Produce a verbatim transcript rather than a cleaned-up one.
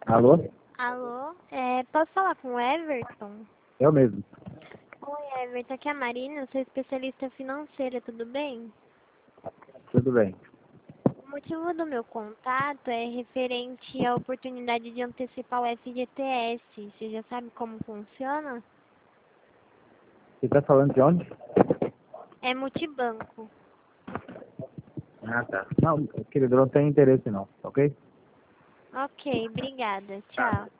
Alô? Alô, é, posso falar com o Everton? Eu mesmo. Oi, Everton, aqui é a Marina, eu sou especialista financeira, tudo bem? Tudo bem. O motivo do meu contato é referente à oportunidade de antecipar o F G T S. Você já sabe como funciona? Você está falando de onde? É multibanco. Ah, tá. Não, querido, não tem interesse não, ok? Ok, obrigada. Tchau.